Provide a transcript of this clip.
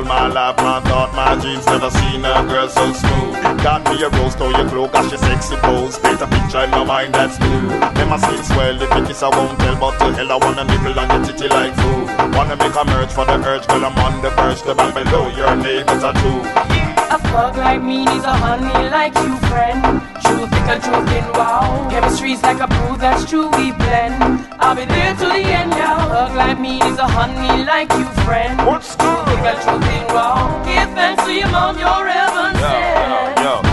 all my life, man, thought my jeans never seen a girl so smooth. Got me a rose, throw your cloak, got your sexy pose. Paint a picture in my mind that's new. Them a skin swell, if it kiss I won't tell, but to hell I wanna nibble on your titty like food. Wanna make a merge for the urge, girl I'm on the verge. The back below your neighbors are true. A fuck like me needs a honey like you, friend. True thick and joking, wow. Chemistry's like a brew, that's true, we blend. I'll be there to the end, yeah. Fuck like me needs a honey like you, friend. What's good? Thick and joking, wow. Give thanks to your mom, your heaven sent.